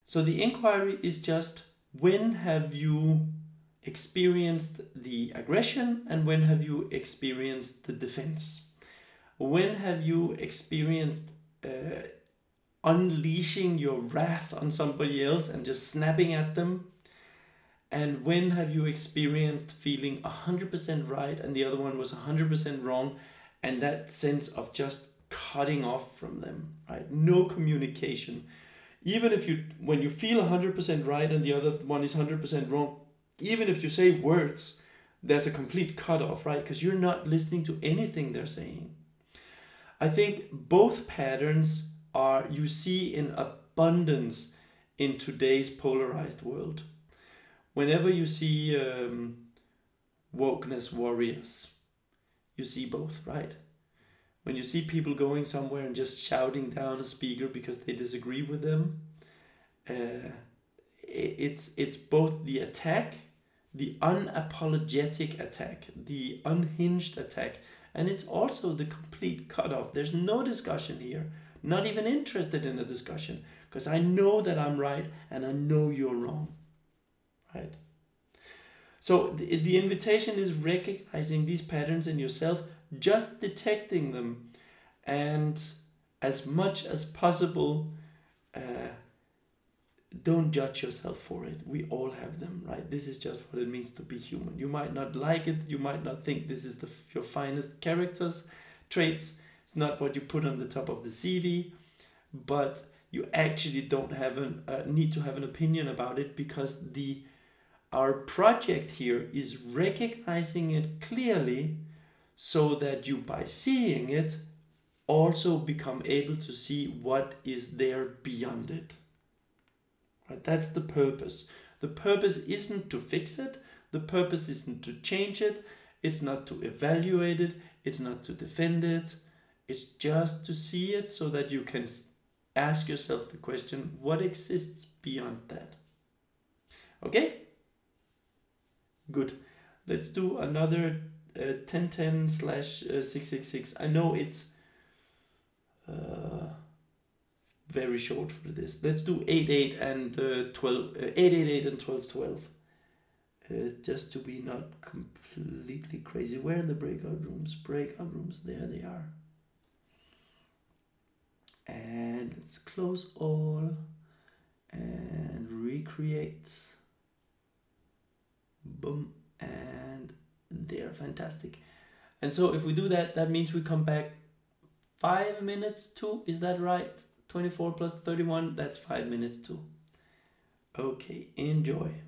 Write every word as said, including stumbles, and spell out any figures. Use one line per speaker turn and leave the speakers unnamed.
So the inquiry is just, when have you experienced the aggression and when have you experienced the defense? When have you experienced uh, unleashing your wrath on somebody else and just snapping at them? And when have you experienced feeling one hundred percent right and the other one was one hundred percent wrong, and that sense of just cutting off from them, right? No communication. Even if you, when you feel one hundred percent right and the other one is one hundred percent wrong, even if you say words, there's a complete cutoff, right? Because you're not listening to anything they're saying. I think both patterns are, you see in abundance in today's polarized world. Whenever you see um, wokeness warriors, you see both, right? When you see people going somewhere and just shouting down a speaker because they disagree with them, uh, it's it's both the attack, the unapologetic attack, the unhinged attack, and it's also the complete cutoff. There's no discussion here, not even interested in a discussion, because I know that I'm right and I know you're wrong, right? So the, the invitation is recognizing these patterns in yourself, just detecting them, and as much as possible, uh, don't judge yourself for it. We all have them, right? This is just what it means to be human. You might not like it. You might not think this is the your finest characters, traits. It's not what you put on the top of the C V, but you actually don't have an uh, need to have an opinion about it, because the our project here is recognizing it clearly, so that you, by seeing it, also become able to see what is there beyond it. Right? That's the purpose. The purpose isn't to fix it. The purpose isn't to change it. It's not to evaluate it. It's not to defend it. It's just to see it, so that you can ask yourself the question, what exists beyond that? Okay? Good. Let's do another uh, ten ten slash six six six. I know it's uh, very short for this. Let's do eight eight and uh, twelve, uh, eight eight eight and twelve twelve. Uh, just to be not completely crazy. Where are the breakout rooms? Breakout rooms, there they are. And let's close all and recreate. Boom, and there, fantastic. And so if we do that, that means we come back five minutes to, is that right? twenty-four plus thirty-one, that's five minutes to. Okay, enjoy.